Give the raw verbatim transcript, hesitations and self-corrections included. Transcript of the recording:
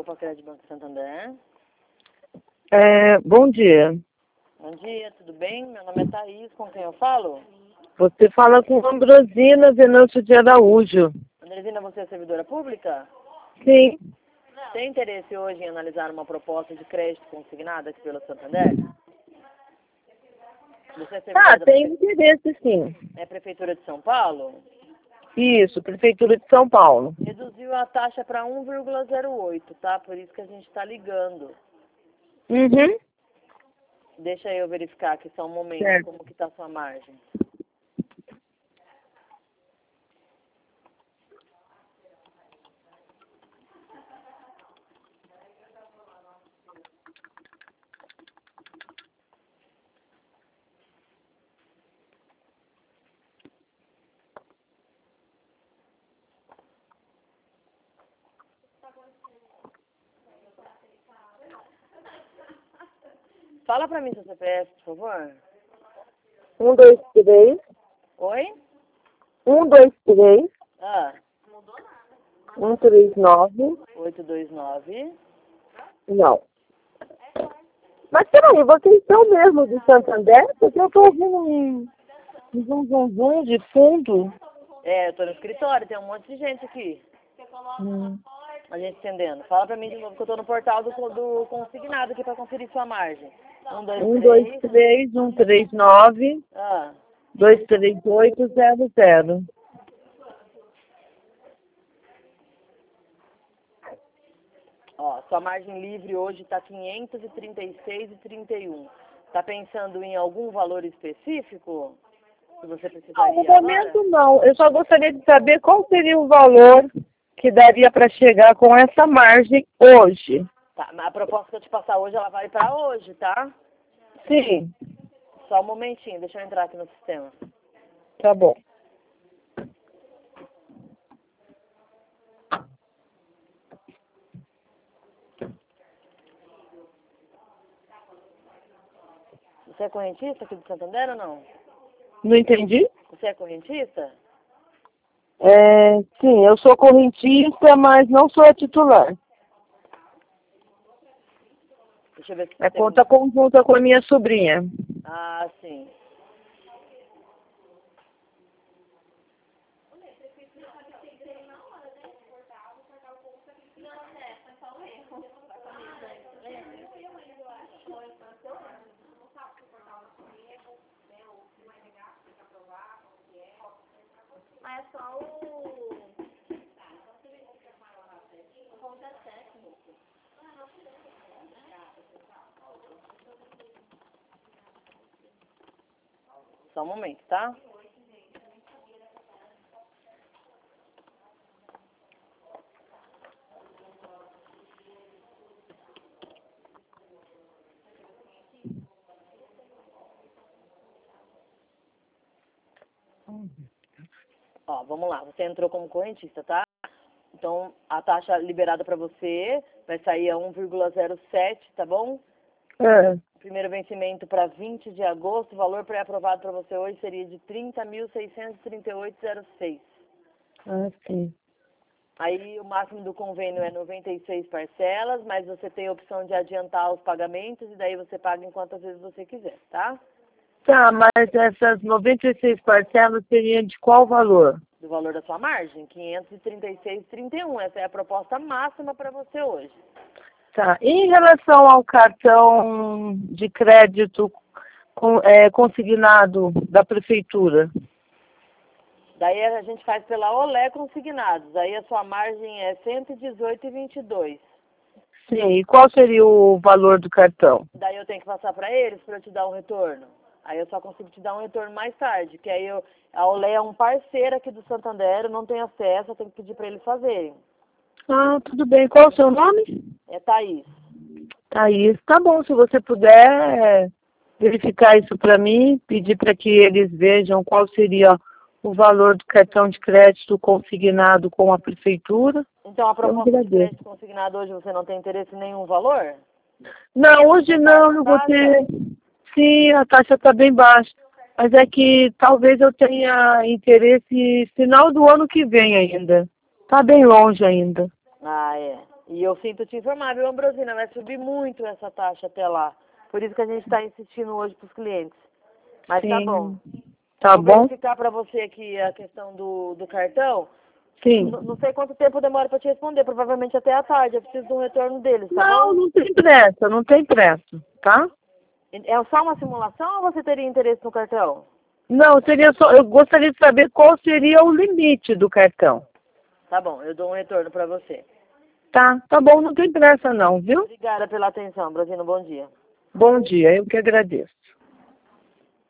Copa Crédito Banco Santander. É, bom dia. Bom dia, tudo bem? Meu nome é Thaís, com quem eu falo? Você fala com Ambrosina Venâncio de Araújo. Andresina, você é servidora pública? Sim. Tem interesse hoje em analisar uma proposta de crédito consignada aqui pelo Santander? Você é servidora Ah, da tem Prefe- interesse sim. é Prefeitura de São Paulo? Isso, Prefeitura de São Paulo. Reduziu a taxa para um vírgula zero oito, tá? Por isso que a gente está ligando. Uhum. Deixa eu verificar aqui só um momento Certo. como que está a sua margem. Fala para mim seu C P F, por favor. Um, dois, três. Oi? Um, dois, três. Ah, Um, três, nove. oito dois nove. Não. Mas peraí, vocês são mesmo de Santander? Porque eu tô ouvindo um um zum, zum, zum de fundo. É, eu tô no escritório, tem um monte de gente aqui. Hum. A gente entendendo. Fala pra mim de novo que eu tô no portal do, do consignado aqui pra conferir sua margem. Um, dois, Um, dois, três. três, um, três, nove. Ah, Dois, três, oito, zero, zero. ó, sua margem livre hoje tá quinhentos e trinta e seis reais e trinta e um. Tá pensando em algum valor específico que você Não, precisaria no momento agora? não. Eu só gostaria de saber qual seria o valor que daria para chegar com essa margem hoje. Tá, mas a proposta que eu te passar hoje, ela vale pra hoje, tá? Sim, Só um momentinho, deixa eu entrar aqui no sistema. tá bom. Você é correntista aqui do Santander ou não? Não entendi? Você é correntista? É, sim, eu sou correntista, mas não sou a titular. Deixa eu ver se É tem... conta conjunta com a minha sobrinha. Ah, sim. Mas é só o... Só um momento, tá? Ó, vamos lá. Você entrou como correntista, tá? Então, a taxa liberada para você vai sair a um vírgula zero sete, tá bom? É, Primeiro vencimento para vinte de agosto. O valor pré-aprovado para você hoje seria de trinta mil seiscentos e trinta e oito reais e seis. ah, sim. Aí o máximo do convênio é noventa e seis parcelas, mas você tem a opção de adiantar os pagamentos e daí você paga em quantas vezes você quiser, tá? Tá, mas essas noventa e seis parcelas seriam de qual valor? Do valor da sua margem, quinhentos e trinta e seis reais e trinta e um. Essa é a proposta máxima para você hoje. Tá. Em relação ao cartão de crédito com- é, consignado da prefeitura, Daí a gente faz pela Olé consignados. Aí a sua margem é cento e dezoito reais e vinte e dois. sim, e qual seria o valor do cartão? Daí eu tenho que passar para eles para eu te dar um retorno. Aí eu só consigo te dar um retorno mais tarde, que aí eu, a Olé é um parceiro aqui do Santander, eu não tenho acesso, eu tenho que pedir para eles fazerem. Ah, tudo bem. Qual o seu nome? É Thaís. Thaís. Tá bom, se você puder é, verificar isso para mim, pedir para que eles vejam qual seria o valor do cartão de crédito consignado com a prefeitura. Então a Eu proposta de agradeço. crédito consignado hoje você não tem interesse em nenhum valor? Não, hoje não, não vou ter. Sim, a taxa está bem baixa. Mas é que talvez eu tenha interesse final do ano que vem ainda. Está bem longe ainda. Ah, é. E eu sinto te informar, viu, Ambrosina? Vai subir muito essa taxa até lá. Por isso que a gente está insistindo hoje para os clientes. Mas Sim. tá bom. Tá Vou bom? verificar para você aqui a questão do, do cartão. Sim. N- não sei quanto tempo demora para te responder, provavelmente até a tarde. Eu preciso de um retorno deles, tá Não, bom? não tem pressa, não tem pressa, tá? É só uma simulação ou você teria interesse no cartão? Não, seria só, eu gostaria de saber qual seria o limite do cartão. Tá bom, eu dou um retorno para você. Tá, tá bom, não tem pressa não, viu? Obrigada pela atenção, Brasino. Bom dia. Bom dia, eu que agradeço.